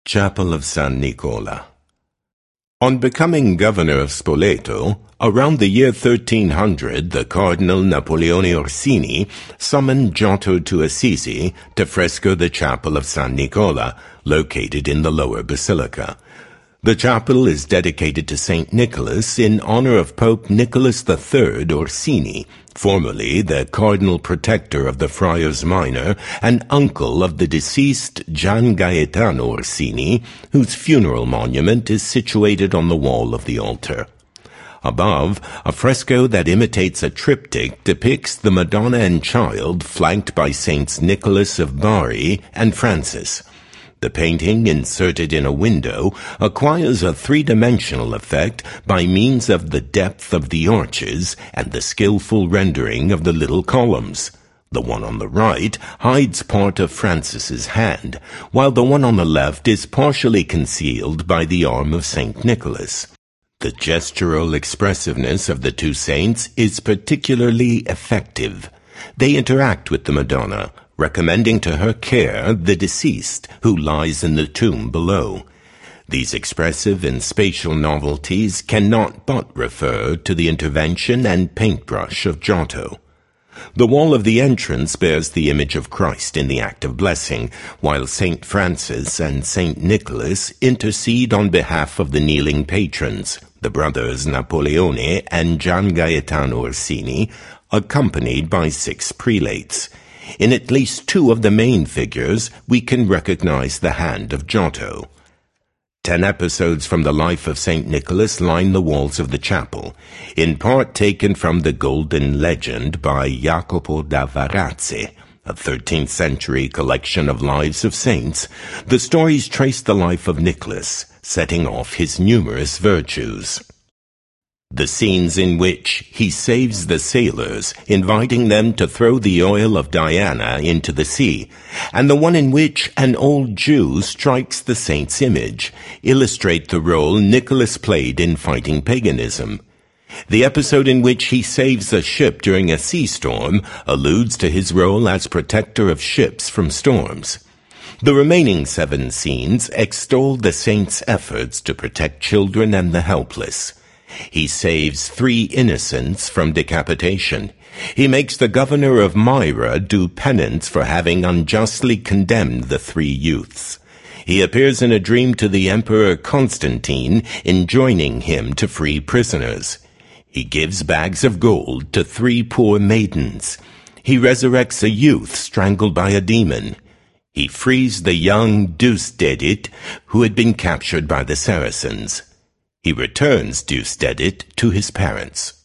Chapel of San Nicola. On becoming governor of Spoleto, around the year 1300, the Cardinal Napoleone Orsini summoned Giotto to Assisi to fresco the Chapel of San Nicola, located in the lower basilica. The chapel is dedicated to Saint Nicholas in honor of Pope Nicholas III Orsini, formerly the cardinal protector of the Friars Minor and uncle of the deceased Gian Gaetano Orsini, whose funeral monument is situated on the wall of the altar. Above, a fresco that imitates a triptych depicts the Madonna and Child flanked by Saints Nicholas of Bari and Francis. The painting, inserted in a window, acquires a three-dimensional effect by means of the depth of the arches and the skillful rendering of the little columns. The one on the right hides part of Francis's hand, while the one on the left is partially concealed by the arm of Saint Nicholas. The gestural expressiveness of the two saints is particularly effective. They interact with the Madonna, recommending to her care the deceased who lies in the tomb below. These expressive and spatial novelties cannot but refer to the intervention and paintbrush of Giotto. The wall of the entrance bears the image of Christ in the act of blessing, while Saint Francis and Saint Nicholas intercede on behalf of the kneeling patrons, the brothers Napoleone and Gian Gaetano Orsini, accompanied by 6 prelates. In at least 2 of the main figures, we can recognize the hand of Giotto. 10 episodes from the life of St. Nicholas line the walls of the chapel, in part taken from the Golden Legend by Jacopo da Varazze, a 13th century collection of lives of saints. The stories trace the life of Nicholas, setting off his numerous virtues. The scenes in which he saves the sailors, inviting them to throw the oil of Diana into the sea, and the one in which an old Jew strikes the saint's image, illustrate the role Nicholas played in fighting paganism. The episode in which he saves a ship during a sea storm alludes to his role as protector of ships from storms. The remaining 7 scenes extol the saint's efforts to protect children and the helpless. He saves 3 innocents from decapitation. He makes the governor of Myra do penance for having unjustly condemned the 3 youths. He appears in a dream to the Emperor Constantine, enjoining him to free prisoners. He gives bags of gold to 3 poor maidens. He resurrects a youth strangled by a demon. He frees the young Deusdedit, who had been captured by the Saracens. He returns Deusdedit to his parents.